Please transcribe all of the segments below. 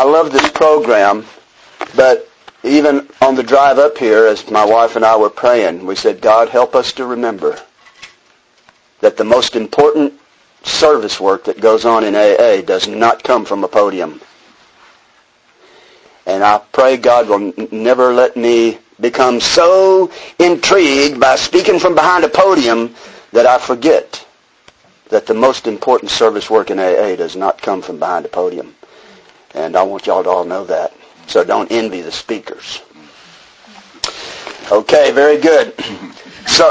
love this program, but even on the drive up here, as my wife and I were praying, we said, God, help us to remember that the most important service work that goes on in AA does not come from a podium. And I pray God will never let me become so intrigued by speaking from behind a podium that I forget that the most important service work in AA does not come from behind a podium. And I want y'all to all know that. So don't envy the speakers. Okay, very good. So,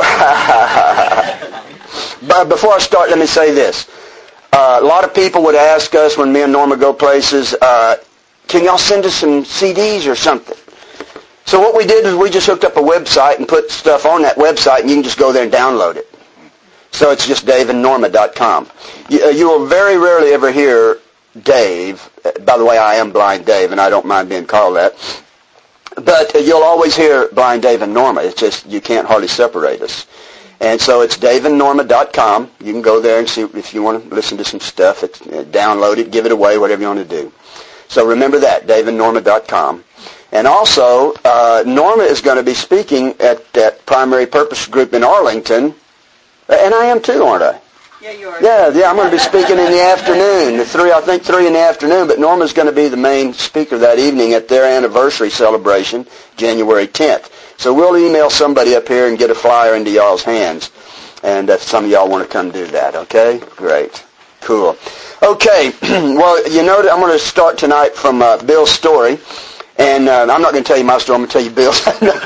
but before I start, let me say this. A lot of people would ask us when me and Norma go places, can y'all send us some CDs or something? So what we did is we just hooked up a website and put stuff on that website, and you can just go there and download it. So it's just daveandnorma.com. You will very rarely ever hear Dave. By the way, I am Blind Dave, and I don't mind being called that. But you'll always hear Blind Dave and Norma. It's just you can't hardly separate us. And so it's daveandnorma.com. You can go there and see if you want to listen to some stuff. Download it, give it away, whatever you want to do. So remember that, daveandnorma.com. And also, Norma is going to be speaking at that Primary Purpose Group in Arlington. And I am too, aren't I? Yeah, you are. Yeah, I'm going to be speaking in the afternoon, I think 3 in the afternoon, but Norma's going to be the main speaker that evening at their anniversary celebration, January 10th. So we'll email somebody up here and get a flyer into y'all's hands. And if some of y'all want to come do that, okay? Great. Cool. Okay, well, you know, I'm going to start tonight from Bill's story. And I'm not going to tell you my story, I'm going to tell you Bill's.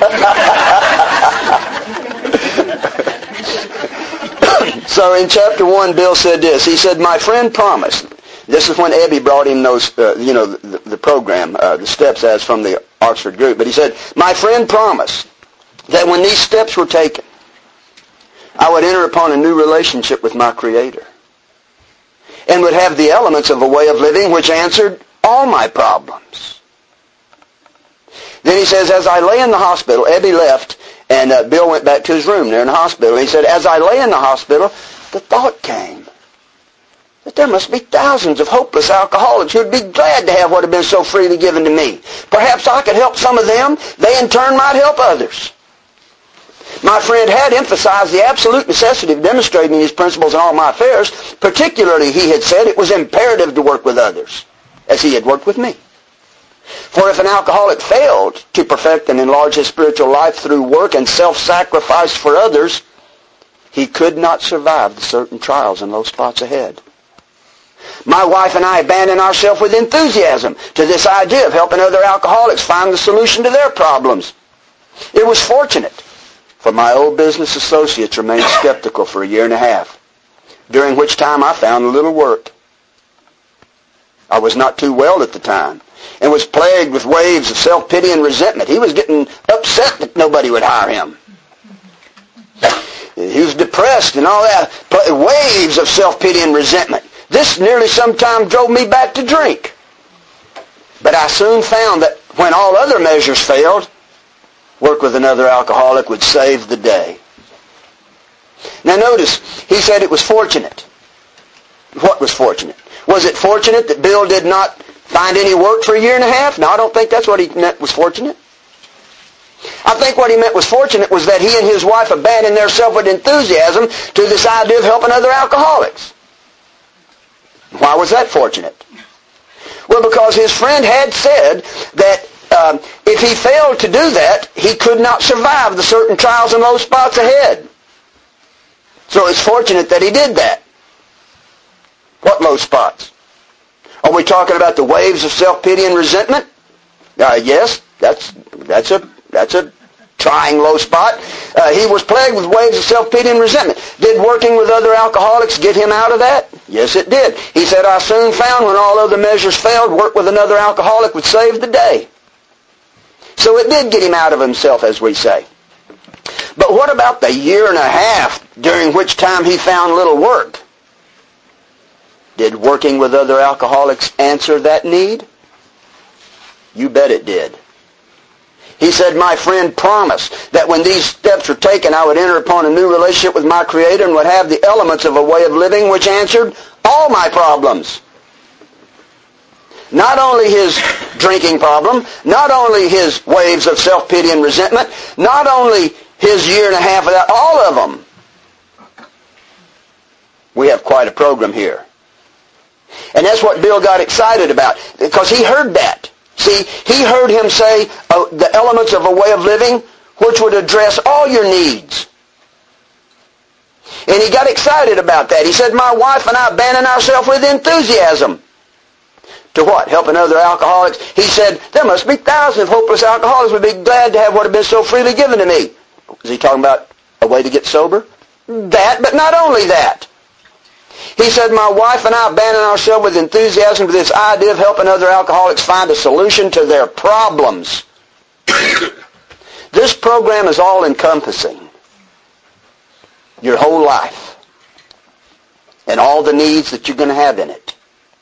So in chapter 1, Bill said this. He said, my friend promised. This is when Ebby brought him those, the program, the steps as from the Oxford group. But he said, my friend promised that when these steps were taken, I would enter upon a new relationship with my Creator and would have the elements of a way of living which answered all my problems. Then he says, as I lay in the hospital, Ebby left, and Bill went back to his room there in the hospital. He said, as I lay in the hospital, the thought came that there must be thousands of hopeless alcoholics who would be glad to have what had been so freely given to me. Perhaps I could help some of them. They in turn might help others. My friend had emphasized the absolute necessity of demonstrating these principles in all my affairs. Particularly, he had said, it was imperative to work with others, as he had worked with me. For if an alcoholic failed to perfect and enlarge his spiritual life through work and self-sacrifice for others, he could not survive the certain trials and low spots ahead. My wife and I abandoned ourselves with enthusiasm to this idea of helping other alcoholics find the solution to their problems. It was fortunate, for my old business associates remained skeptical for 1.5 years, during which time I found a little work. I was not too well at the time, and was plagued with waves of self-pity and resentment. He was getting upset that nobody would hire him. He was depressed and all that. Waves of self-pity and resentment. This nearly sometimes drove me back to drink. But I soon found that when all other measures failed, work with another alcoholic would save the day. Now notice, he said it was fortunate. What was fortunate? Was it fortunate that Bill did not find any work for 1.5 years? No, I don't think that's what he meant was fortunate. I think what he meant was fortunate was that he and his wife abandoned themselves with enthusiasm to this idea of helping other alcoholics. Why was that fortunate? Well, because his friend had said that if he failed to do that, he could not survive the certain trials and low spots ahead. So it's fortunate that he did that. What low spots? Are we talking about the waves of self-pity and resentment? Yes, that's a trying low spot. He was plagued with waves of self-pity and resentment. Did working with other alcoholics get him out of that? Yes, it did. He said, I soon found when all other measures failed, work with another alcoholic would save the day. So it did get him out of himself, as we say. But what about the 1.5 years during which time he found little work? Did working with other alcoholics answer that need? You bet it did. He said, my friend promised that when these steps were taken, I would enter upon a new relationship with my Creator and would have the elements of a way of living which answered all my problems. Not only his drinking problem, not only his waves of self-pity and resentment, not only his year and a half of that, all of them. We have quite a program here. And that's what Bill got excited about, because he heard that. See, he heard him say the elements of a way of living which would address all your needs. And he got excited about that. He said, my wife and I abandon ourselves with enthusiasm. To what? Helping other alcoholics. He said, there must be thousands of hopeless alcoholics who would be glad to have what had been so freely given to me. Is he talking about a way to get sober? That, but not only that. He said, my wife and I abandon ourselves with enthusiasm to this idea of helping other alcoholics find a solution to their problems. This program is all-encompassing. Your whole life. And all the needs that you're going to have in it.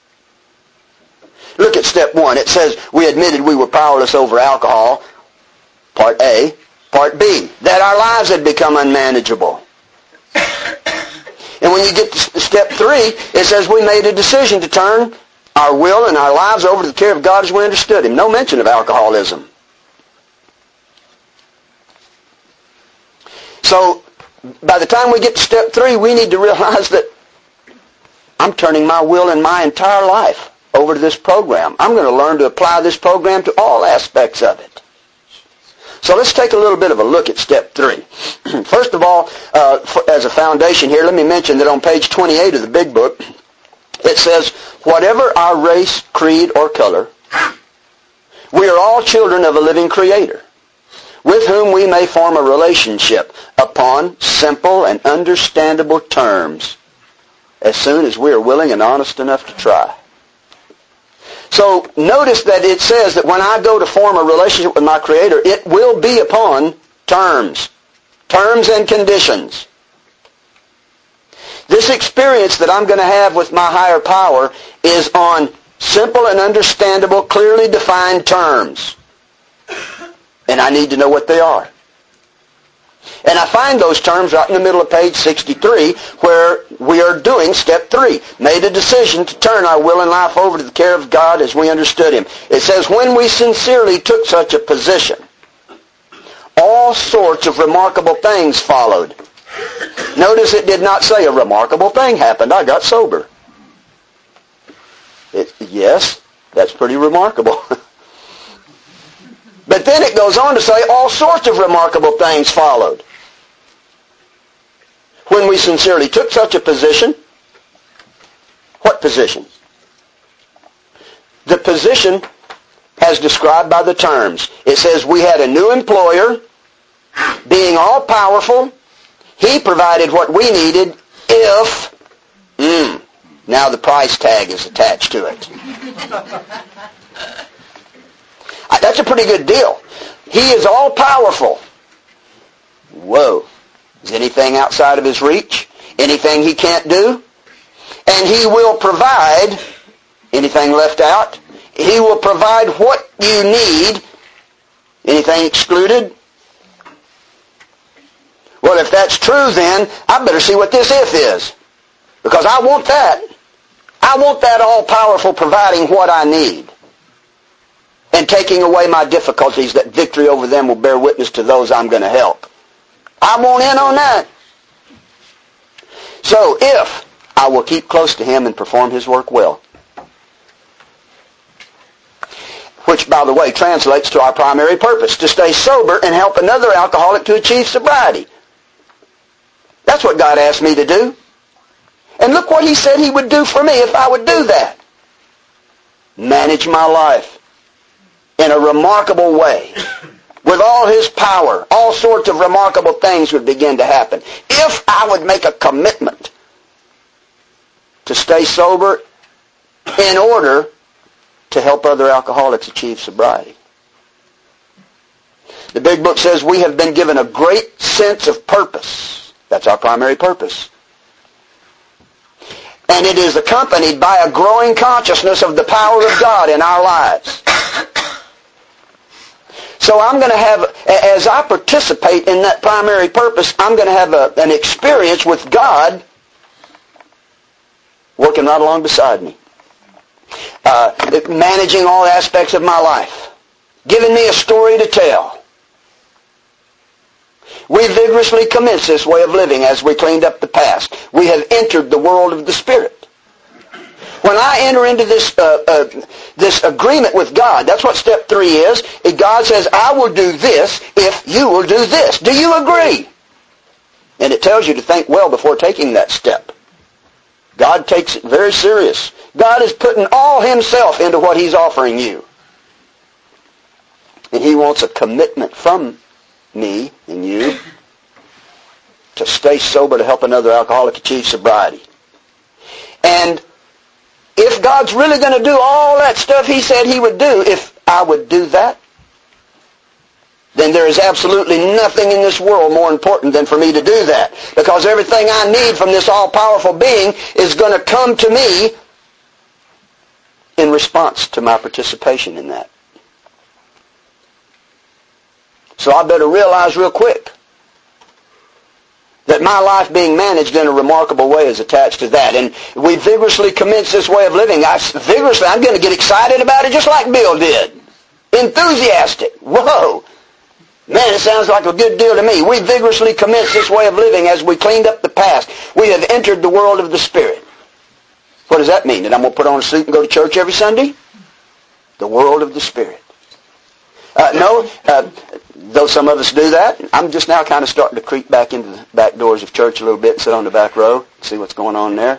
Look at step 1. It says, we admitted we were powerless over alcohol. Part A. Part B. That our lives had become unmanageable. And when you get to step 3, it says we made a decision to turn our will and our lives over to the care of God as we understood Him. No mention of alcoholism. So, by the time we get to step 3, we need to realize that I'm turning my will and my entire life over to this program. I'm going to learn to apply this program to all aspects of it. So let's take a little bit of a look at step 3. First of all, as a foundation here, let me mention that on page 28 of the big book, it says, whatever our race, creed, or color, we are all children of a living Creator, with whom we may form a relationship upon simple and understandable terms, as soon as we are willing and honest enough to try. So notice that it says that when I go to form a relationship with my Creator, it will be upon terms. Terms and conditions. This experience that I'm going to have with my higher power is on simple and understandable, clearly defined terms. And I need to know what they are. And I find those terms right in the middle of page 63, where we are doing step 3. Made a decision to turn our will and life over to the care of God as we understood Him. It says, when we sincerely took such a position, all sorts of remarkable things followed. Notice it did not say a remarkable thing happened. I got sober. Yes, that's pretty remarkable. But then it goes on to say all sorts of remarkable things followed. When we sincerely took such a position, what position? The position as described by the terms. It says we had a new employer, being all-powerful. He provided what we needed if... now the price tag is attached to it. That's a pretty good deal. He is all-powerful. Whoa. Is anything outside of His reach? Anything He can't do? And He will provide, anything left out? He will provide what you need. Anything excluded? Well, if that's true, then I better see what this if is. Because I want that. I want that all-powerful providing what I need. And taking away my difficulties, that victory over them will bear witness to those I'm going to help. I want in on that. So, if I will keep close to Him and perform His work well. Which, by the way, translates to our primary purpose, to stay sober and help another alcoholic to achieve sobriety. That's what God asked me to do. And look what He said He would do for me if I would do that. Manage my life in a remarkable way. With all His power, all sorts of remarkable things would begin to happen. If I would make a commitment to stay sober in order to help other alcoholics achieve sobriety. The big book says we have been given a great sense of purpose. That's our primary purpose. And it is accompanied by a growing consciousness of the power of God in our lives. So I'm going to have, as I participate in that primary purpose, I'm going to have an experience with God working right along beside me. managing all aspects of my life, giving me a story to tell. We vigorously commenced this way of living as we cleaned up the past. We have entered the world of the Spirit. When I enter into this agreement with God, that's what step 3 is. God says, I will do this if you will do this. Do you agree? And it tells you to think well before taking that step. God takes it very serious. God is putting all Himself into what He's offering you. And He wants a commitment from me and you to stay sober to help another alcoholic achieve sobriety. And if God's really going to do all that stuff He said He would do, if I would do that, then there is absolutely nothing in this world more important than for me to do that. Because everything I need from this all-powerful being is going to come to me in response to my participation in that. So I better realize real quick that my life being managed in a remarkable way is attached to that. And we vigorously commence this way of living. I'm going to get excited about it just like Bill did. Enthusiastic. Whoa. Man, it sounds like a good deal to me. We vigorously commence this way of living as we cleaned up the past. We have entered the world of the Spirit. What does that mean? That I'm going to put on a suit and go to church every Sunday? The world of the Spirit. No, though some of us do that, I'm just now kind of starting to creep back into the back doors of church a little bit and sit on the back row, see what's going on there.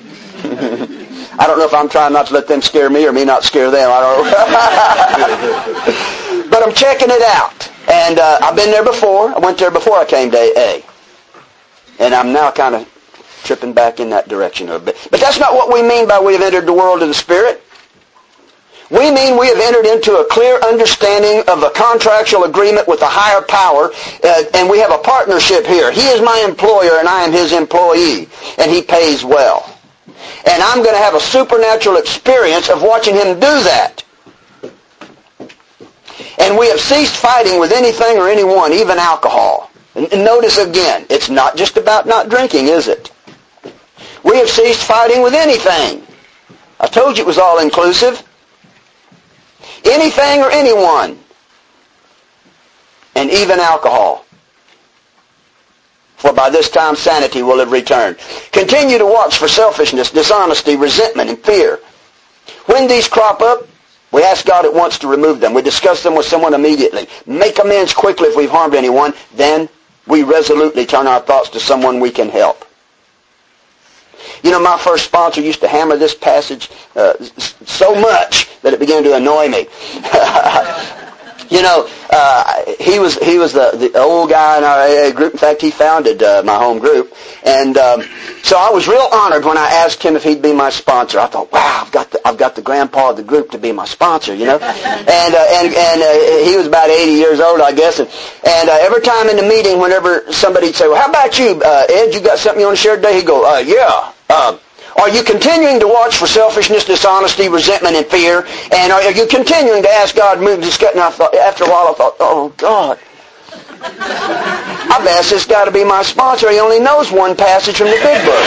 I don't know if I'm trying not to let them scare me or me not scare them. I don't know. But I'm checking it out. And I've been there before. I went there before I came to AA. And I'm now kind of tripping back in that direction a little bit. But that's not what we mean by we have entered the world of the Spirit. We mean we have entered into a clear understanding of a contractual agreement with a higher power, and we have a partnership here. He is my employer, and I am His employee, and He pays well. And I'm going to have a supernatural experience of watching Him do that. And we have ceased fighting with anything or anyone, even alcohol. And notice again, it's not just about not drinking, is it? We have ceased fighting with anything. I told you it was all inclusive. Anything or anyone. And even alcohol. For by this time sanity will have returned. Continue to watch for selfishness, dishonesty, resentment, and fear. When these crop up, we ask God at once to remove them. We discuss them with someone immediately. Make amends quickly if we've harmed anyone. Then we resolutely turn our thoughts to someone we can help. You know, my first sponsor used to hammer this passage so much that it began to annoy me. You know, he was the old guy in our AA group. In fact, he founded my home group. And so I was real honored when I asked him if he'd be my sponsor. I thought, wow, I've got the grandpa of the group to be my sponsor, you know. And he was about 80 years old, I guess. And every time in the meeting, whenever somebody'd say, well, how about you, Ed? You got something you want to share today? He'd go, yeah. Are you continuing to watch for selfishness, dishonesty, resentment, and fear? And are you continuing to ask God to move this gut? And I thought, after a while, I thought, oh, God. I've asked this guy to be my sponsor. He only knows one passage from the big book.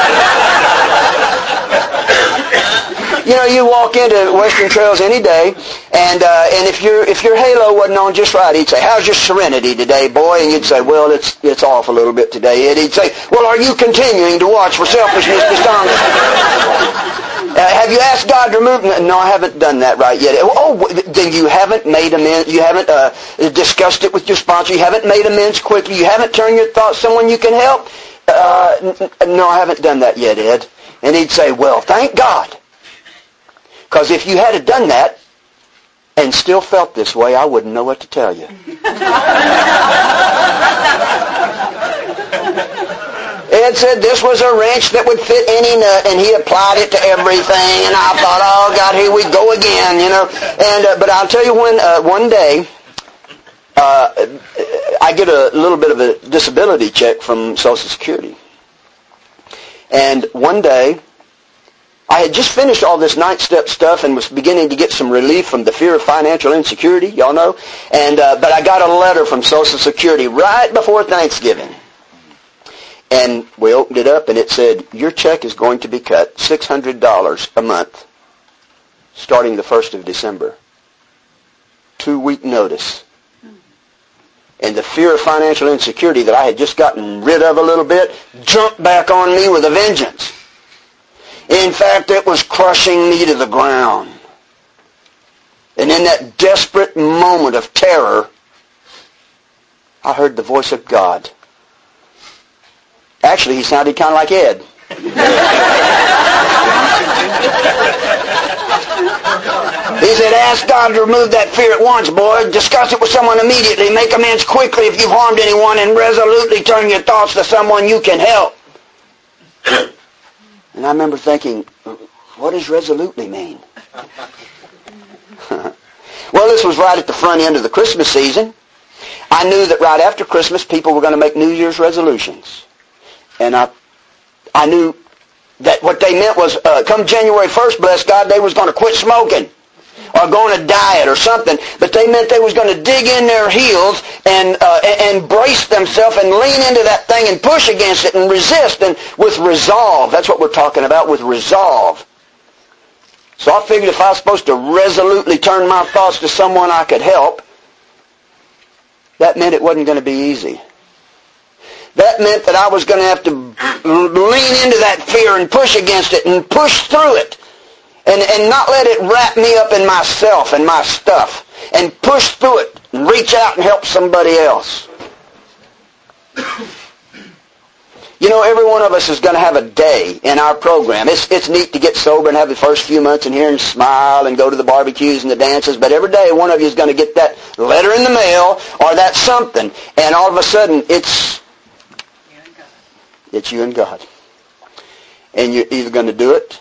You know, you walk into Western Trails any day, and if your halo wasn't on just right, he'd say, how's your serenity today, boy? And you'd say, well, it's off a little bit today. And he'd say, well, are you continuing to watch for selfishness, dishonesty? Have you asked God to remove them? No, I haven't done that right yet. Oh, then you haven't made amends. You haven't discussed it with your sponsor. You haven't made amends quickly. You haven't turned your thoughts to someone you can help. No, I haven't done that yet, Ed. And he'd say, well, thank God. Because if you had done that and still felt this way, I wouldn't know what to tell you. Ed said this was a wrench that would fit any nut, and he applied it to everything. And I thought, oh, God, here we go again, you know. And but I'll tell you when one day I get a little bit of a disability check from Social Security. And one day, I had just finished all this 9-step stuff and was beginning to get some relief from the fear of financial insecurity, y'all know. And but I got a letter from Social Security right before Thanksgiving. And we opened it up and it said, your check is going to be cut $600 a month starting the 1st of December. 2-week notice. And the fear of financial insecurity that I had just gotten rid of a little bit jumped back on me with a vengeance. In fact, it was crushing me to the ground. And in that desperate moment of terror, I heard the voice of God. Actually, he sounded kind of like Ed. He said, ask God to remove that fear at once, boy. Discuss it with someone immediately. Make amends quickly if you've harmed anyone, and resolutely turn your thoughts to someone you can help. And I remember thinking, what does resolutely mean? Well, this was right at the front end of the Christmas season. I knew that right after Christmas, people were going to make New Year's resolutions. And I knew that what they meant was, come January 1st, bless God, they was going to quit smoking or go on a diet or something. But they meant they was going to dig in their heels and brace themselves and lean into that thing and push against it and resist, and with resolve. That's what we're talking about, with resolve. So I figured if I was supposed to resolutely turn my thoughts to someone I could help, that meant it wasn't going to be easy. That meant that I was going to have to lean into that fear and push against it and push through it and not let it wrap me up in myself and my stuff, and push through it and reach out and help somebody else. You know, every one of us is going to have a day in our program. It's neat to get sober and have the first few months in here and smile and go to the barbecues and the dances, but every day one of you is going to get that letter in the mail or that something, and all of a sudden it's you and God. And you're either going to do it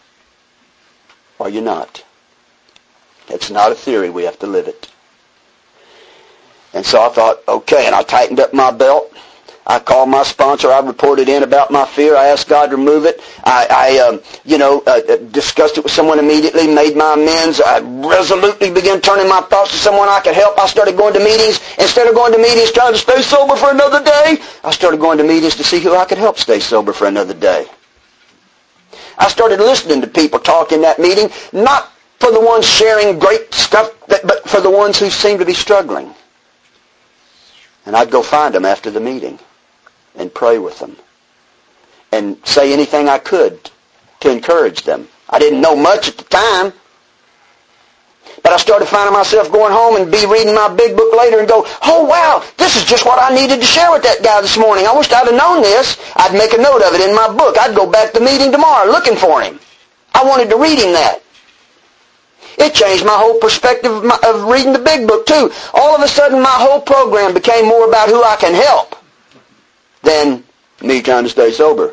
or you're not. It's not a theory. We have to live it. And so I thought, okay, and I tightened up my belt. I called my sponsor. I reported in about my fear. I asked God to remove it. I discussed it with someone immediately, made my amends. I resolutely began turning my thoughts to someone I could help. I started going to meetings. Instead of going to meetings trying to stay sober for another day, I started going to meetings to see who I could help stay sober for another day. I started listening to people talk in that meeting, not for the ones sharing great stuff, but for the ones who seemed to be struggling. And I'd go find them after the meeting and pray with them and say anything I could to encourage them. I didn't know much at the time, but I started finding myself going home and be reading my big book later and go, oh wow, this is just what I needed to share with that guy this morning. I wished I'd have known this. I'd make a note of it in my book. I'd go back to the meeting tomorrow looking for him. I wanted to read him that. It changed my whole perspective of reading the big book too. All of a sudden my whole program became more about who I can help than me trying to stay sober.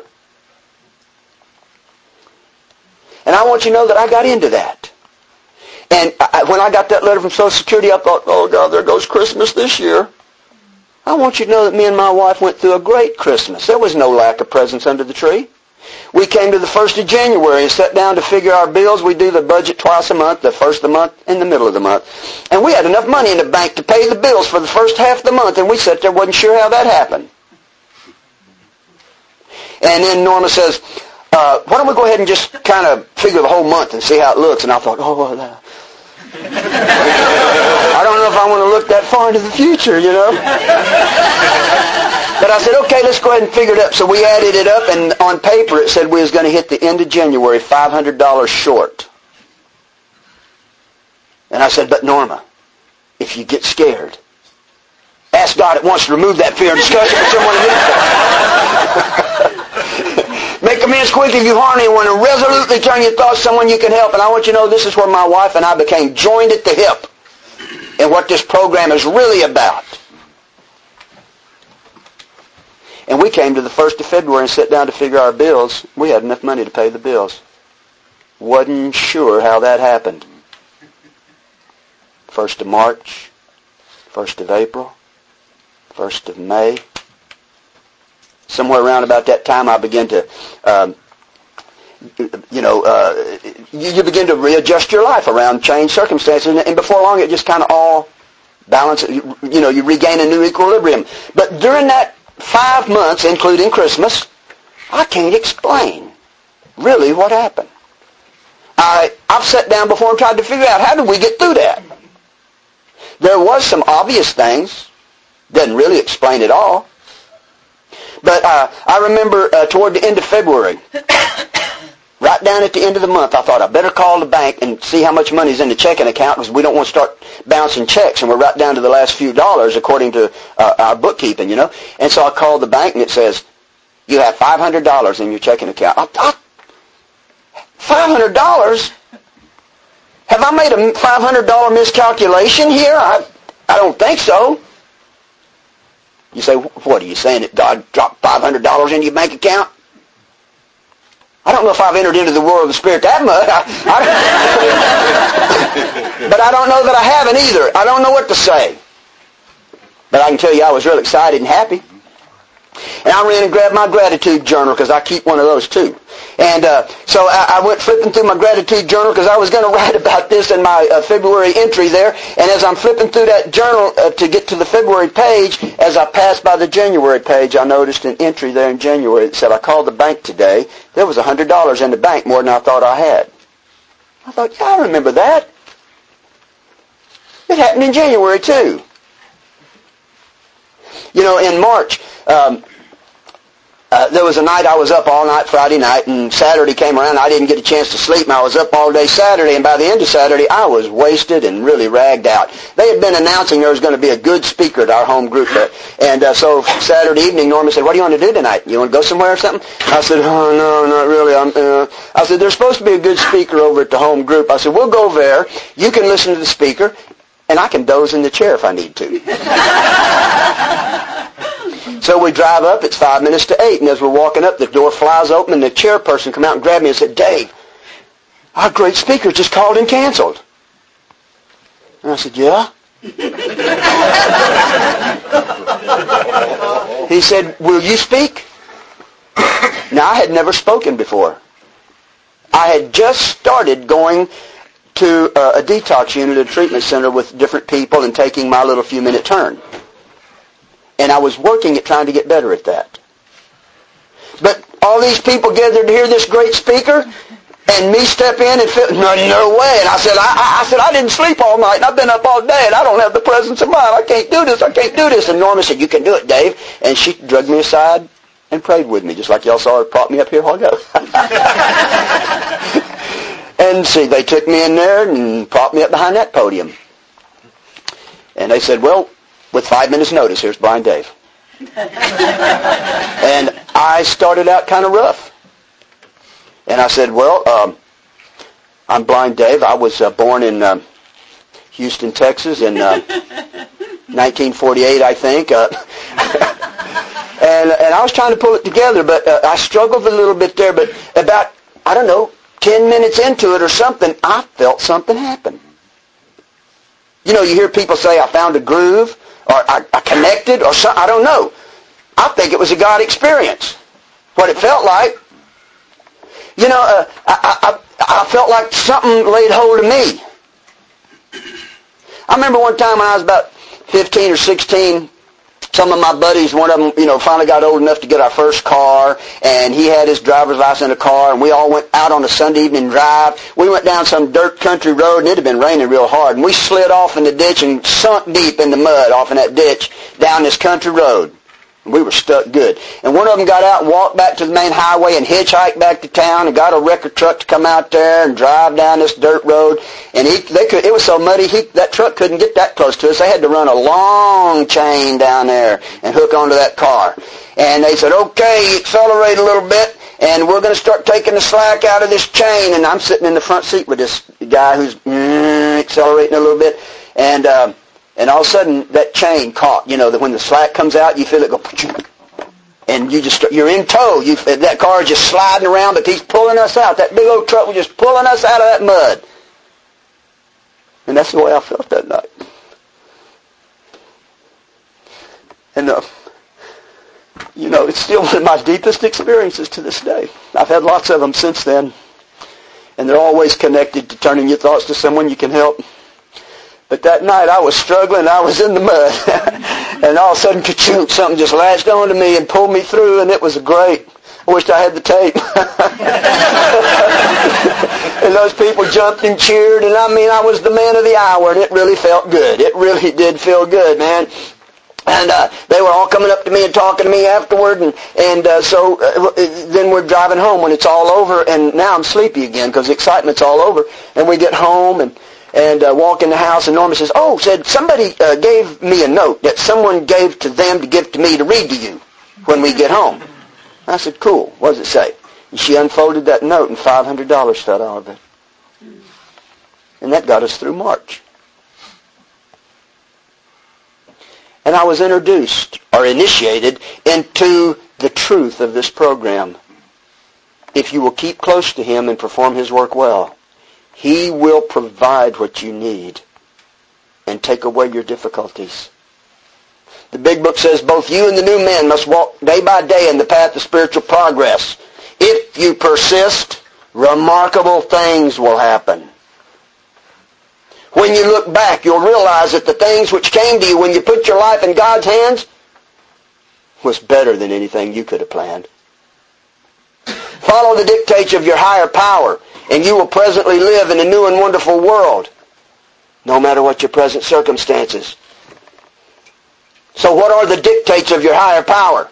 And I want you to know that I got into that. And when I got that letter from Social Security, I thought, oh God, there goes Christmas this year. I want you to know that me and my wife went through a great Christmas. There was no lack of presents under the tree. We came to the 1st of January and sat down to figure our bills. We do the budget twice a month, the first of the month and the middle of the month. And we had enough money in the bank to pay the bills for the first half of the month, and we sat there, wasn't sure how that happened. And then Norma says, why don't we go ahead and just kind of figure the whole month and see how it looks? And I thought, I don't know if I want to look that far into the future, you know. But I said, okay, let's go ahead and figure it up. So we added it up, and on paper it said we was going to hit the end of January $500 short. And I said, but Norma, if you get scared, ask God at once to remove that fear and discuss it with someone else. Make amends quickly if you harm anyone, and resolutely turn your thoughts to someone you can help. And I want you to know this is where my wife and I became joined at the hip in what this program is really about. And we came to the 1st of February and sat down to figure our bills. We had enough money to pay the bills. Wasn't sure how that happened. 1st of March, 1st of April, 1st of May. Somewhere around about that time, I began to, you begin to readjust your life around changed circumstances, and before long, it just kind of all balances. You regain a new equilibrium. But during that 5 months, including Christmas, I can't explain really what happened. I've sat down before and tried to figure out, how did we get through that? There was some obvious things. Doesn't really explain it all. But I remember toward the end of February, right down at the end of the month, I thought I better call the bank and see how much money's in the checking account, because we don't want to start bouncing checks, and we're right down to the last few dollars according to our bookkeeping, you know. And so I called the bank, and it says, you have $500 in your checking account. $500? Have I made a $500 miscalculation here? I don't think so. You say, what are you saying, that God dropped $500 into your bank account? I don't know if I've entered into the world of the Spirit that much. But I don't know that I haven't either. I don't know what to say. But I can tell you I was real excited and happy. And I ran and grabbed my gratitude journal, because I keep one of those too. And so I went flipping through my gratitude journal, because I was going to write about this in my February entry there. And as I'm flipping through that journal to get to the February page, as I passed by the January page, I noticed an entry there in January that said, I called the bank today. There was $100 in the bank, more than I thought I had. I thought, yeah, I remember that. It happened in January too. You know, in March, there was a night I was up all night Friday night, and Saturday came around. I didn't get a chance to sleep, and I was up all day Saturday, and by the end of Saturday, I was wasted and really ragged out. They had been announcing there was going to be a good speaker at our home group there. And so Saturday evening, Norma said, what do you want to do tonight? You want to go somewhere or something? I said, oh, no, not really. I said, there's supposed to be a good speaker over at the home group. I said, we'll go there. You can listen to the speaker, and I can doze in the chair if I need to. So we drive up, it's 8:05, and as we're walking up, the door flies open, and the chairperson come out and grabbed me and said, Dave, our great speaker just called and canceled. And I said, yeah? He said, will you speak? Now, I had never spoken before. I had just started going to a detox unit, a treatment center with different people, and taking my little few-minute turn. And I was working at trying to get better at that. But all these people gathered to hear this great speaker, and me step in and feel, no way. And I said, I didn't sleep all night, and I've been up all day, and I don't have the presence of mind. I can't do this. And Norma said, you can do it, Dave. And she dragged me aside and prayed with me, just like y'all saw her prop me up here a while ago. And see, they took me in there and propped me up behind that podium. And they said, well, with 5 minutes notice, here's Blind Dave. And I started out kind of rough. And I said, well, I'm Blind Dave. I was born in Houston, Texas in 1948, I think. And I was trying to pull it together, but I struggled a little bit there. But about, 10 minutes into it or something, I felt something happen. You know, you hear people say, I found a groove, or I connected, or something. I don't know. I think it was a God experience. What it felt like. You know, I felt like something laid hold of me. I remember one time when I was about 15 or 16, some of my buddies, one of them, finally got old enough to get our first car, and he had his driver's license in a car, and we all went out on a Sunday evening drive. We went down some dirt country road, and it had been raining real hard, and we slid off in the ditch and sunk deep in the mud off in that ditch down this country road. We were stuck good. And one of them got out and walked back to the main highway and hitchhiked back to town and got a record truck to come out there and drive down this dirt road. And it was so muddy, that truck couldn't get that close to us. They had to run a long chain down there and hook onto that car. And they said, okay, accelerate a little bit, and we're going to start taking the slack out of this chain. And I'm sitting in the front seat with this guy who's accelerating a little bit. And all of a sudden, that chain caught. That when the slack comes out, you feel it go, and you're in tow. That car is just sliding around, but he's pulling us out. That big old truck was just pulling us out of that mud. And that's the way I felt that night. And, it's still one of my deepest experiences to this day. I've had lots of them since then. And they're always connected to turning your thoughts to someone you can help. But that night I was struggling, I was in the mud, and all of a sudden, ka-choom, something just latched onto me and pulled me through, and it was a great I wished I had the tape. And those people jumped and cheered, and I was the man of the hour, and it really felt good. It really did feel good, man. And they were all coming up to me and talking to me afterward, and so then we're driving home when it's all over, and now I'm sleepy again because the excitement's all over. And we get home and walk in the house, and Norma says, somebody gave me a note that someone gave to them to give to me to read to you when we get home. I said, cool. What does it say? And she unfolded that note, and $500 fell out of it. And that got us through March. And I was introduced or initiated into the truth of this program. If you will keep close to Him and perform His work well, He will provide what you need and take away your difficulties. The big book says both you and the new man must walk day by day in the path of spiritual progress. If you persist, remarkable things will happen. When you look back, you'll realize that the things which came to you when you put your life in God's hands was better than anything you could have planned. Follow the dictates of your higher power, and you will presently live in a new and wonderful world, no matter what your present circumstances. So what are the dictates of your higher power?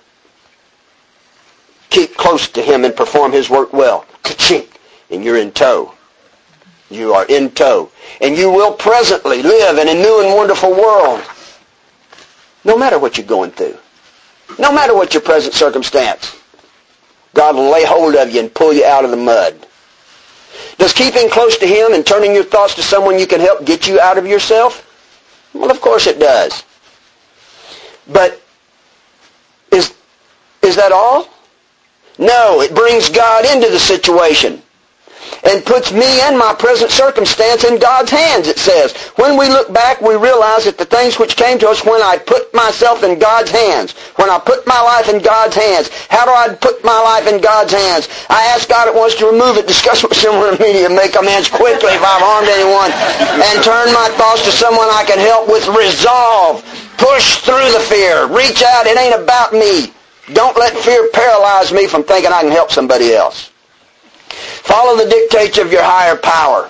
Keep close to Him and perform His work well. Ka-chink! And you're in tow. You are in tow. And you will presently live in a new and wonderful world. No matter what you're going through. No matter what your present circumstance. God will lay hold of you and pull you out of the mud. Does keeping close to Him and turning your thoughts to someone you can help get you out of yourself? Well, of course it does. But is that all? No, it brings God into the situation and puts me and my present circumstance in God's hands, it says. When we look back, we realize that the things which came to us when I put myself in God's hands, when I put my life in God's hands. How do I put my life in God's hands? I ask God at once to remove it, discuss with someone immediately, make amends quickly if I've harmed anyone, and turn my thoughts to someone I can help with resolve. Push through the fear. Reach out. It ain't about me. Don't let fear paralyze me from thinking I can help somebody else. Follow the dictates of your higher power.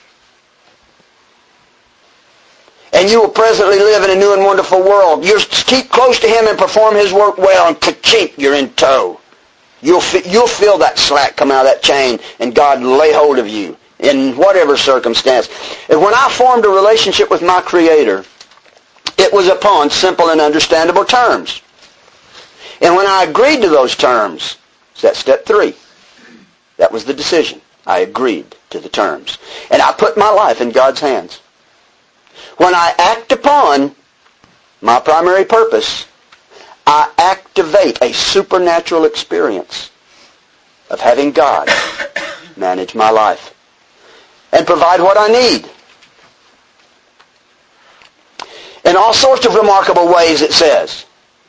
And you will presently live in a new and wonderful world. You keep close to Him and perform His work well, and ka-chink, you're in tow. You'll feel that slack come out of that chain, and God lay hold of you in whatever circumstance. And when I formed a relationship with my Creator, it was upon simple and understandable terms. And when I agreed to those terms, that's step 3. That was the decision. I agreed to the terms. And I put my life in God's hands. When I act upon my primary purpose, I activate a supernatural experience of having God manage my life and provide what I need. In all sorts of remarkable ways, it says.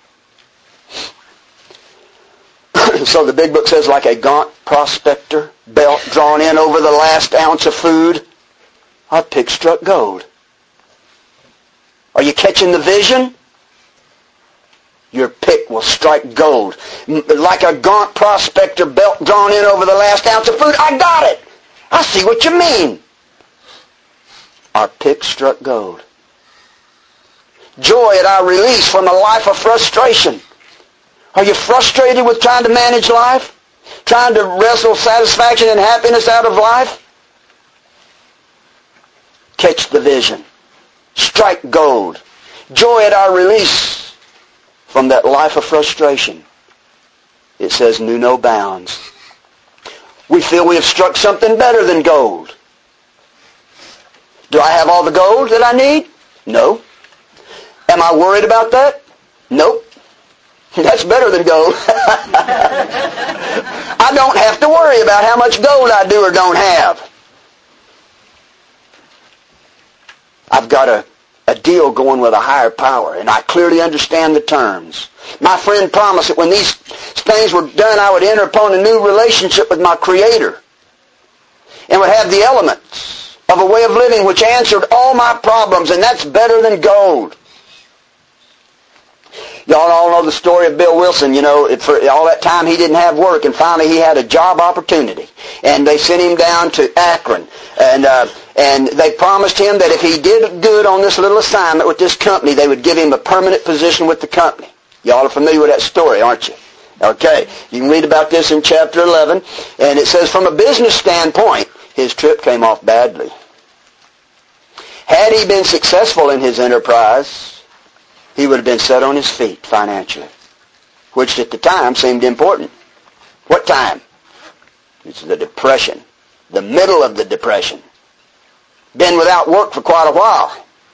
So the big book says, like a gaunt prospector, belt drawn in over the last ounce of food, our pick struck gold. Are you catching the vision? Your pick will strike gold. Like a gaunt prospector, belt drawn in over the last ounce of food. I got it. I see what you mean. Our pick struck gold. Joy at our release from a life of frustration. Are you frustrated with trying to manage life? Trying to wrestle satisfaction and happiness out of life? Catch the vision. Strike gold. Joy at our release from that life of frustration. It says, knew no bounds. We feel we have struck something better than gold. Do I have all the gold that I need? No. Am I worried about that? Nope. That's better than gold. I don't have to worry about how much gold I do or don't have. I've got a deal going with a higher power, and I clearly understand the terms. My friend promised that when these things were done, I would enter upon a new relationship with my Creator and would have the elements of a way of living which answered all my problems, and that's better than gold. Y'all all know the story of Bill Wilson. You know, for all that time he didn't have work, and finally he had a job opportunity. And they sent him down to Akron. And they promised him that if he did good on this little assignment with this company, they would give him a permanent position with the company. Y'all are familiar with that story, aren't you? Okay. You can read about this in chapter 11. And it says, from a business standpoint, his trip came off badly. Had he been successful in his enterprise, he would have been set on his feet financially, which at the time seemed important. What time? It's the Depression, the middle of the Depression. Been without work for quite a while,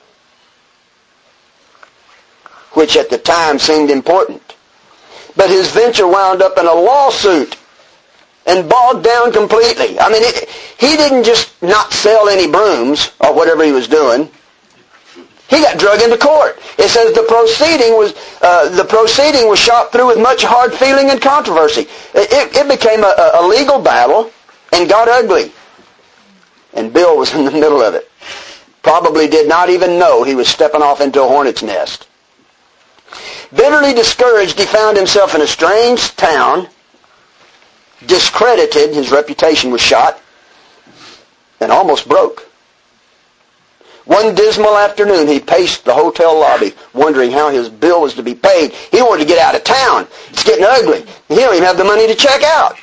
which at the time seemed important. But his venture wound up in a lawsuit and bogged down completely. I mean, he didn't just not sell any brooms or whatever he was doing. He got drug into court. It says the proceeding was shot through with much hard feeling and controversy. It became a legal battle and got ugly. And Bill was in the middle of it. Probably did not even know he was stepping off into a hornet's nest. Bitterly discouraged, he found himself in a strange town, discredited, his reputation was shot, and almost broke. One dismal afternoon, he paced the hotel lobby, wondering how his bill was to be paid. He wanted to get out of town. It's getting ugly. He don't even have the money to check out.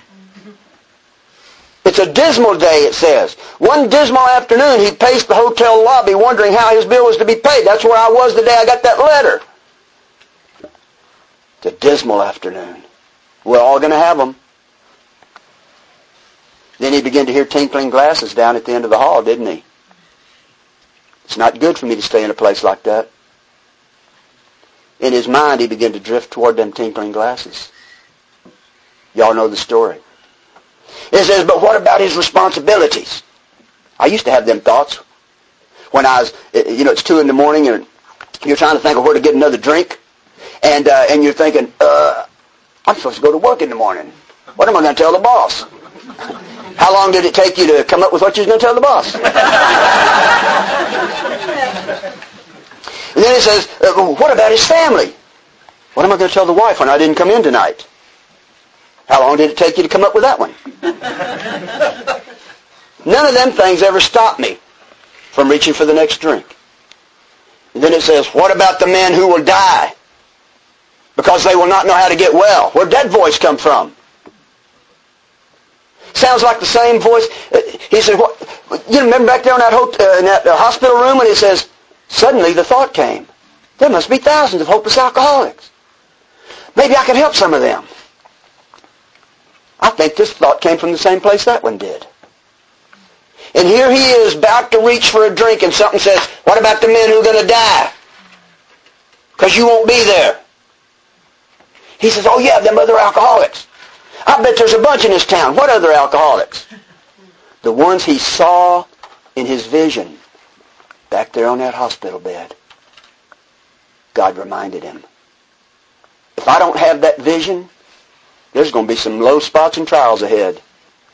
It's a dismal day, it says. One dismal afternoon, he paced the hotel lobby, wondering how his bill was to be paid. That's where I was the day I got that letter. It's a dismal afternoon. We're all going to have them. Then he began to hear tinkling glasses down at the end of the hall, didn't he? It's not good for me to stay in a place like that. In his mind, he began to drift toward them tinkling glasses. Y'all know the story. It says, but what about his responsibilities? I used to have them thoughts when I was, it's 2 a.m. and you're trying to think of where to get another drink. And you're thinking, I'm supposed to go to work in the morning. What am I going to tell the boss? How long did it take you to come up with what you was going to tell the boss? And then it says, what about his family? What am I going to tell the wife when I didn't come in tonight? How long did it take you to come up with that one? None of them things ever stopped me from reaching for the next drink. And then it says, what about the men who will die because they will not know how to get well? Where'd that voice come from? Sounds like the same voice. He said, "What? You remember back there in that hospital room?" And it says, suddenly the thought came, there must be thousands of hopeless alcoholics. Maybe I could help some of them. I think this thought came from the same place that one did. And here he is about to reach for a drink, and something says, what about the men who are going to die? Because you won't be there. He says, oh yeah, them other alcoholics. I bet there's a bunch in this town. What other alcoholics? The ones he saw in his vision back there on that hospital bed. God reminded him, if I don't have that vision, there's going to be some low spots and trials ahead.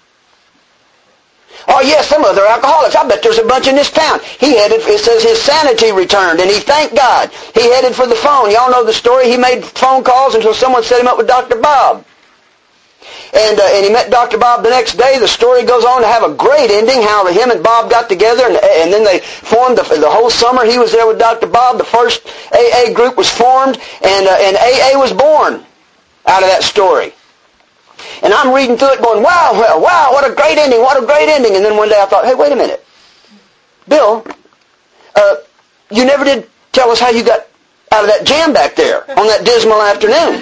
Oh yes, some other alcoholics. I bet there's a bunch in this town. It says his sanity returned, and he thanked God. He headed for the phone. Y'all know the story. He made phone calls until someone set him up with Dr. Bob. And he met Dr. Bob the next day. The story goes on to have a great ending, how him and Bob got together, and then they formed the whole summer. He was there with Dr. Bob. The first AA group was formed, and AA was born out of that story. And I'm reading through it going, wow, what a great ending, what a great ending. And then one day I thought, hey, wait a minute. Bill, you never did tell us how you got out of that jam back there on that dismal afternoon.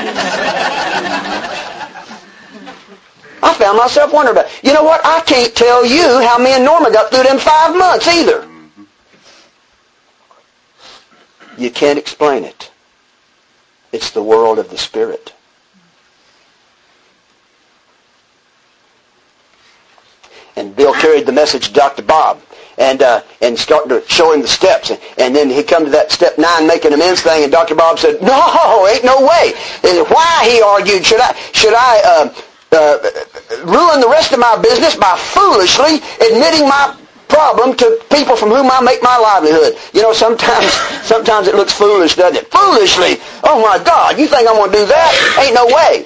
I found myself wondering about it. You know what? I can't tell you how me and Norma got through them 5 months either. You can't explain it. It's the world of the Spirit. And Bill carried the message to Dr. Bob and started to show him the steps. And then he come to that step 9, making amends thing, and Dr. Bob said, no, ain't no way. And why, he argued, should I ruin the rest of my business by foolishly admitting my problem to people from whom I make my livelihood. You know, sometimes it looks foolish, doesn't it? Foolishly. Oh my God, you think I'm going to do that? Ain't no way.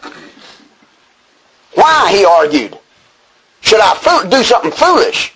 Why, he argued, should I do something foolish?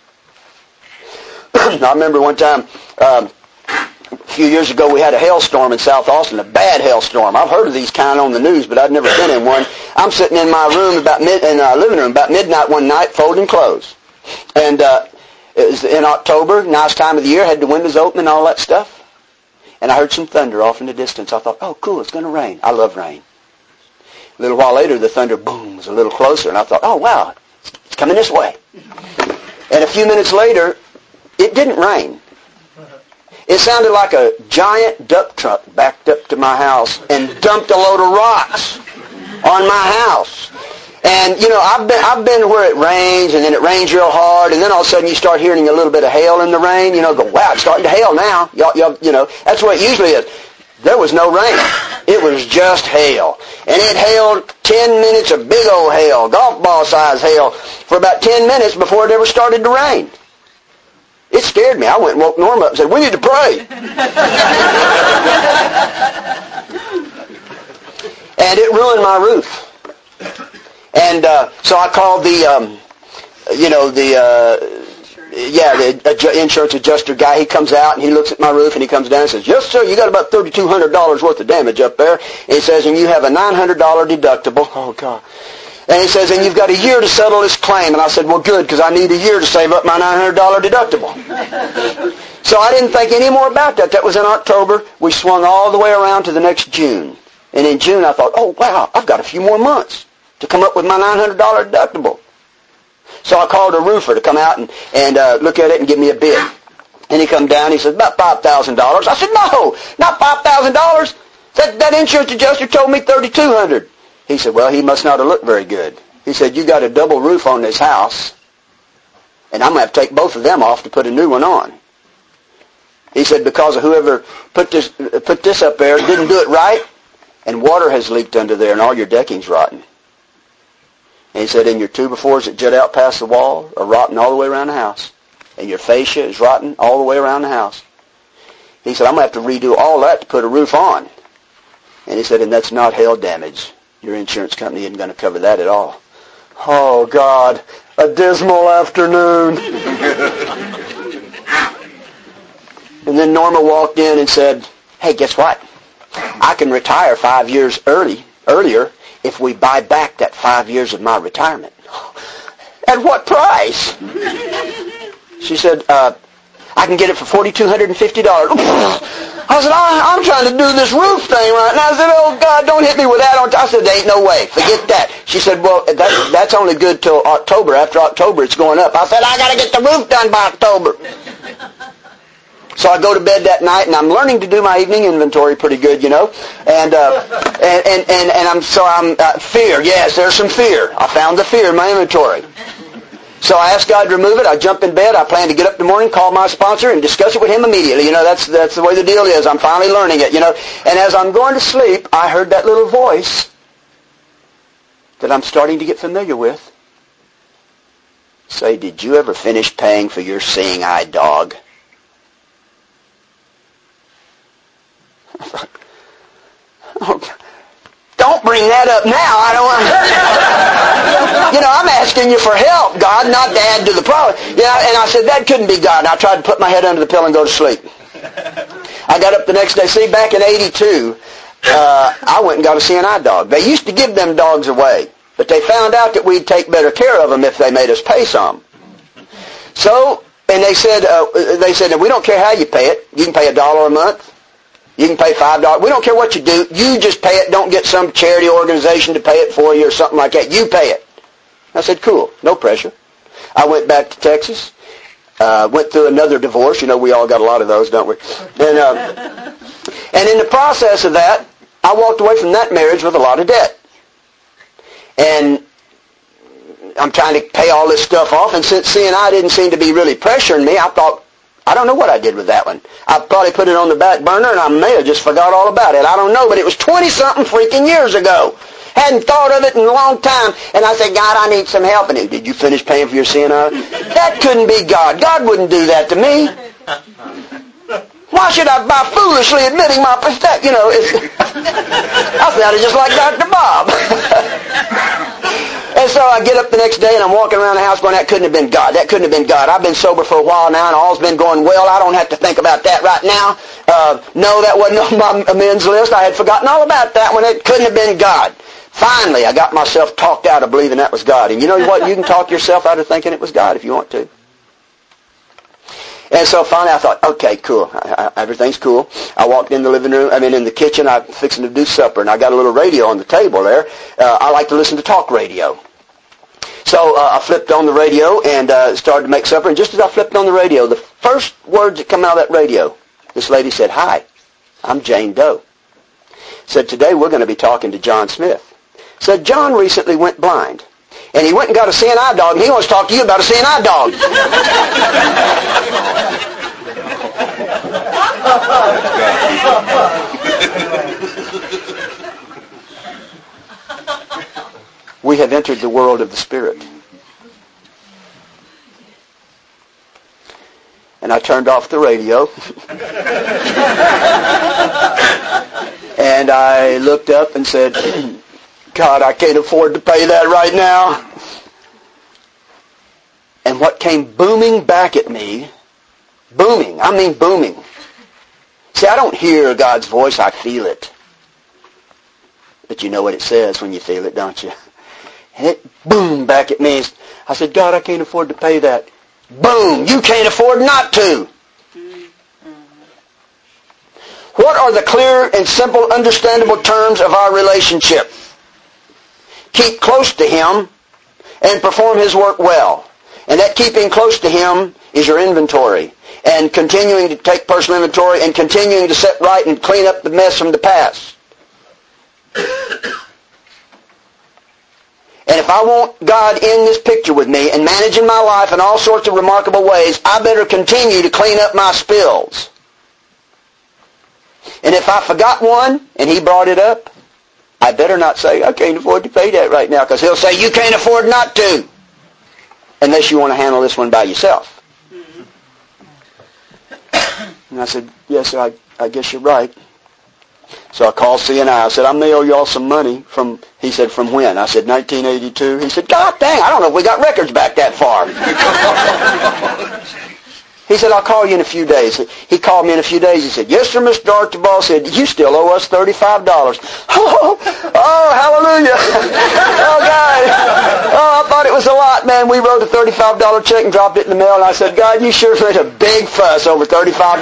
I remember one time, a few years ago, we had a hailstorm in South Austin, a bad hailstorm. I've heard of these kind on the news, but I'd never been in one. I'm sitting in my room in our living room about midnight one night, folding clothes. And it was in October, nice time of the year, had the windows open and all that stuff. And I heard some thunder off in the distance. I thought, oh, cool, it's going to rain. I love rain. A little while later, the thunder, boom, was a little closer. And I thought, oh, wow, it's coming this way. And a few minutes later, it didn't rain. It sounded like a giant dump truck backed up to my house and dumped a load of rocks on my house. And, you know, I've been where it rains, and then it rains real hard, and then all of a sudden you start hearing a little bit of hail in the rain. You know, go, wow, it's starting to hail now. You know, that's what it usually is. There was no rain. It was just hail. And it hailed 10 minutes of big old hail, golf ball size hail, for about 10 minutes before it ever started to rain. It scared me. I went and woke Norm up and said, we need to pray. And it ruined my roof. And so I called the insurance adjuster guy. He comes out and he looks at my roof and he comes down and says, yes, sir, you got about $3,200 worth of damage up there. And he says, and you have a $900 deductible. Oh, God. And he says, and you've got a year to settle this claim. And I said, well, good, because I need a year to save up my $900 deductible. So I didn't think any more about that. That was in October. We swung all the way around to the next June. And in June, I thought, oh, wow, I've got a few more months to come up with my $900 deductible. So I called a roofer to come out and look at it and give me a bid. And he come down, he said, about $5,000. I said, no, not $5,000. That insurance adjuster told me $3,200. He said, well, he must not have looked very good. He said, you got a double roof on this house, and I'm going to have to take both of them off to put a new one on. He said, because of whoever put this up there didn't do it right, and water has leaked under there, and all your decking's rotten. And he said, and your 2x4s that jut out past the wall are rotten all the way around the house. And your fascia is rotten all the way around the house. He said, I'm going to have to redo all that to put a roof on. And he said, and that's not hail damage. Your insurance company isn't going to cover that at all. Oh, God, a dismal afternoon. And then Norma walked in and said, hey, guess what? I can retire 5 years earlier if we buy back that 5 years of my retirement. At what price? She said, I can get it for $4,250. I said, I'm trying to do this roof thing right now. I said, oh, God, don't hit me with that. I said, there ain't no way. Forget that. She said, well, that's only good till October. After October, it's going up. I said, I got to get the roof done by October. So I go to bed that night, and I'm learning to do my evening inventory pretty good, you know. And I'm fear. Yes, there's some fear. I found the fear in my inventory. So I asked God to remove it. I jump in bed. I plan to get up in the morning, call my sponsor, and discuss it with him immediately. You know, that's the way the deal is. I'm finally learning it, you know. And as I'm going to sleep, I heard that little voice that I'm starting to get familiar with say, did you ever finish paying for your seeing-eye dog? I thought, oh, don't bring that up now. I don't want to. You know, I'm asking you for help, God, not to add to the problem. Yeah, and I said, that couldn't be God. And I tried to put my head under the pillow and go to sleep. I got up the next day. See, back in 82, I went and got a seeing-eye dog. They used to give them dogs away, but they found out that we'd take better care of them if they made us pay some. So, and they said, we don't care how you pay it. You can pay $1 a month. You can pay $5. We don't care what you do. You just pay it. Don't get some charity organization to pay it for you or something like that. You pay it. I said, cool. No pressure. I went back to Texas. Went through another divorce. You know, we all got a lot of those, don't we? And in the process of that, I walked away from that marriage with a lot of debt. And I'm trying to pay all this stuff off. And since C&I didn't seem to be really pressuring me, I thought, I don't know what I did with that one. I probably put it on the back burner, and I may have just forgot all about it. I don't know, but it was 20-something freaking years ago. Hadn't thought of it in a long time. And I said, God, I need some help. And he, did you finish paying for your sin? That couldn't be God. God wouldn't do that to me. Why should I by foolishly admitting my mistake? You know, I sounded just like Dr. Bob. And so I get up the next day and I'm walking around the house going, that couldn't have been God. That couldn't have been God. I've been sober for a while now and all's been going well. I don't have to think about that right now. No, that wasn't on my amends list. I had forgotten all about that one. It couldn't have been God. Finally, I got myself talked out of believing that was God. And you know what? You can talk yourself out of thinking it was God if you want to. And so finally I thought, okay, cool. Everything's cool. I walked in the living room, in the kitchen. I'm fixing to do supper, and I got a little radio on the table there. I like to listen to talk radio. So I flipped on the radio and started to make supper. And just as I flipped on the radio, the first words that come out of that radio, this lady said, "Hi, I'm Jane Doe." Said, "Today we're going to be talking to John Smith." Said, "John recently went blind. And he went and got a CNI dog, and he wants to talk to you about a CNI dog." We have entered the world of the Spirit. And I turned off the radio. And I looked up and said, God, I can't afford to pay that right now. And what came booming back at me, booming. See, I don't hear God's voice, I feel it. But you know what it says when you feel it, don't you? And it boomed back at me. I said, God, I can't afford to pay that. Boom! You can't afford not to. What are the clear and simple, understandable terms of our relationship? Keep close to Him and perform His work well. And that keeping close to Him is your inventory. And continuing to take personal inventory and continuing to set right and clean up the mess from the past. And if I want God in this picture with me and managing my life in all sorts of remarkable ways, I better continue to clean up my spills. And if I forgot one and He brought it up, I better not say, I can't afford to pay that right now, because He'll say, you can't afford not to, unless you want to handle this one by yourself. And I said, yes, sir, I guess you're right. So I called CNI. I said, I may owe y'all some money. He said, from when? I said, 1982. He said, God dang, I don't know if we got records back that far. He said, I'll call you in a few days. He called me in a few days. He said, yes, sir, Mr. Archibald. Said, you still owe us $35. Oh, hallelujah. Oh, God. Oh, I thought it was a lot, man. We wrote a $35 check and dropped it in the mail. And I said, God, you sure made a big fuss over $35.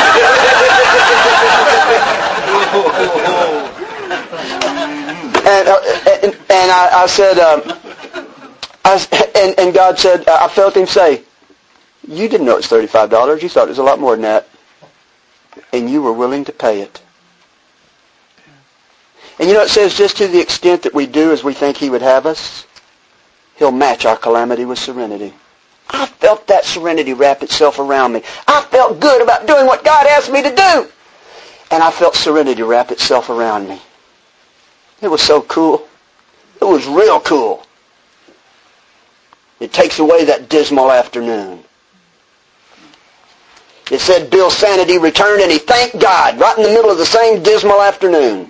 And I said, and God said, I felt Him say, you didn't know it's $35. You thought it was a lot more than that. And you were willing to pay it. And you know, it says just to the extent that we do as we think He would have us, He'll match our calamity with serenity. I felt that serenity wrap itself around me. I felt good about doing what God asked me to do. And I felt serenity wrap itself around me. It was so cool. It was real cool. It takes away that dismal afternoon. It said Bill's sanity returned and he thanked God right in the middle of the same dismal afternoon.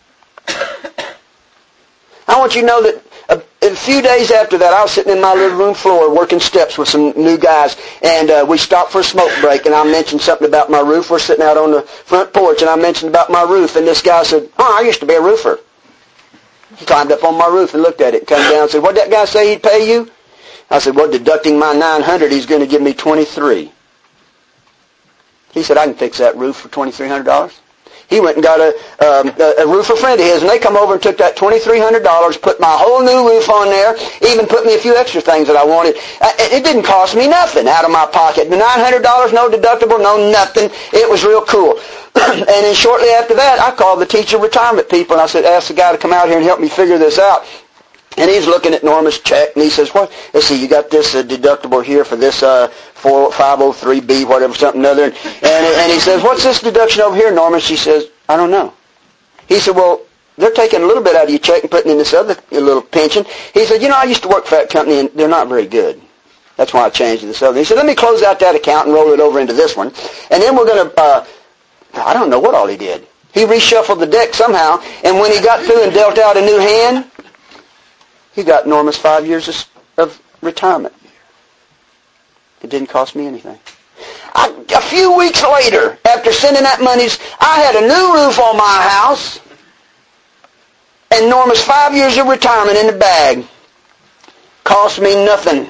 I want you to know that a few days after that, I was sitting in my living room floor working steps with some new guys, and we stopped for a smoke break, and I mentioned something about my roof. We're sitting out on the front porch, and I mentioned about my roof, and this guy said, I used to be a roofer. He climbed up on my roof and looked at it, came down and said, what'd that guy say he'd pay you? I said, well, deducting my $900, he's going to give me $23. He said, I can fix that roof for $2,300. He went and got a roofer friend of his, and they come over and took that $2,300, put my whole new roof on there, even put me a few extra things that I wanted. It didn't cost me nothing out of my pocket. The $900, no deductible, no nothing. It was real cool. And then shortly after that, I called the teacher retirement people, and I said, ask the guy to come out here and help me figure this out. And he's looking at Norma's check, and he says, "What? Let's see, you got this deductible here for this 503B, whatever, something other." And he says, "What's this deduction over here, Norma?" She says, "I don't know." He said, "Well, they're taking a little bit out of your check and putting in this other little pension. He said, I used to work for that company, and they're not very good. That's why I changed to this other. He said, let me close out that account and roll it over into this one. And then we're going to, I don't know what all he did. He reshuffled the deck somehow, and when he got through and dealt out a new hand, he got enormous 5 years of retirement. It didn't cost me anything. A few weeks later, after sending that money, I had a new roof on my house, and enormous 5 years of retirement in the bag. Cost me nothing.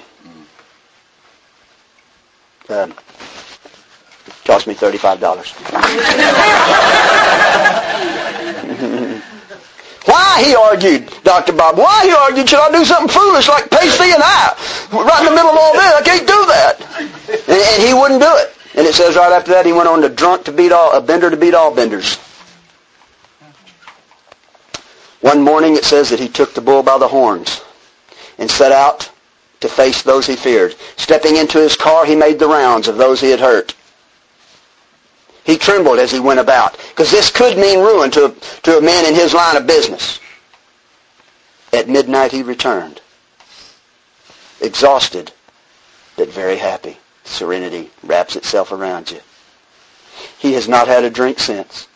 Cost me $35. Why, he argued, Dr. Bob, why, he argued, should I do something foolish like pay C&I? Right in the middle of all this, I can't do that. And he wouldn't do it. And it says right after that, he went on to a bender to beat all benders. One morning it says that he took the bull by the horns and set out to face those he feared. Stepping into his car, he made the rounds of those he had hurt. He trembled as he went about, because this could mean ruin to a man in his line of business. At midnight he returned, exhausted, but very happy. Serenity wraps itself around you. He has not had a drink since.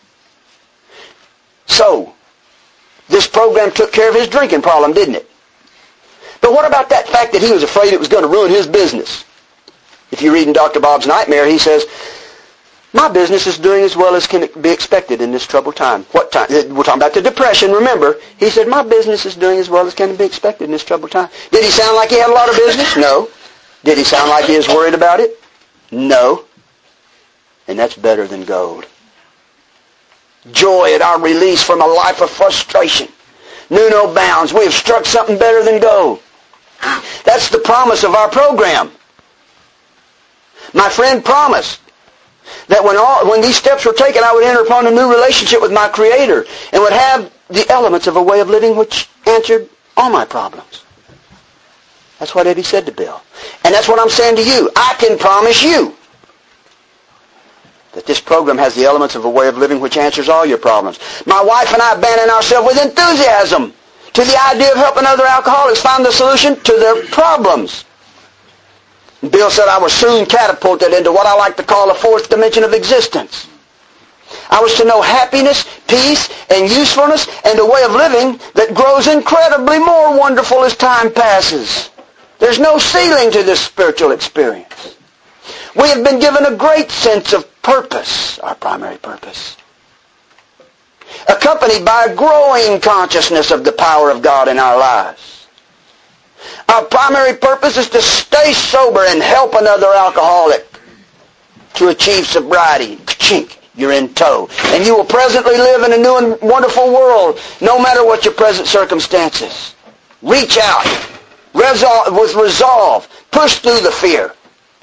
So, this program took care of his drinking problem, didn't it? But what about that fact that he was afraid it was going to ruin his business? If you read in Dr. Bob's Nightmare, he says, my business is doing as well as can be expected in this troubled time. What time? We're talking about the Depression, remember. He said, my business is doing as well as can be expected in this troubled time. Did he sound like he had a lot of business? No. Did he sound like he was worried about it? No. And that's better than gold. Joy at our release from a life of frustration. Knew no bounds. We have struck something better than gold. That's the promise of our program. My friend promised that when these steps were taken, I would enter upon a new relationship with my Creator and would have the elements of a way of living which answered all my problems. That's what Eddie said to Bill. And that's what I'm saying to you. I can promise you that this program has the elements of a way of living which answers all your problems. My wife and I abandon ourselves with enthusiasm to the idea of helping other alcoholics find the solution to their problems. Bill said I was soon catapulted into what I like to call a fourth dimension of existence. I was to know happiness, peace, and usefulness, and a way of living that grows incredibly more wonderful as time passes. There's no ceiling to this spiritual experience. We have been given a great sense of purpose, our primary purpose, accompanied by a growing consciousness of the power of God in our lives. Our primary purpose is to stay sober and help another alcoholic to achieve sobriety. Ka-chink, you're in tow. And you will presently live in a new and wonderful world, no matter what your present circumstances. Reach out with resolve. Push through the fear.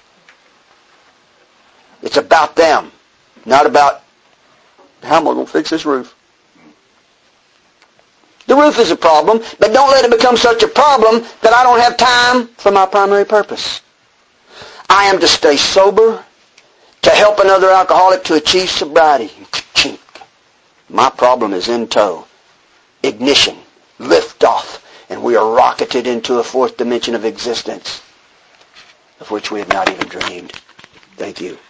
It's about them, not about how am I going to fix this roof. The roof is a problem, but don't let it become such a problem that I don't have time for my primary purpose. I am to stay sober, to help another alcoholic to achieve sobriety. My problem is in tow. Ignition, lift off, and we are rocketed into a fourth dimension of existence of which we have not even dreamed. Thank you.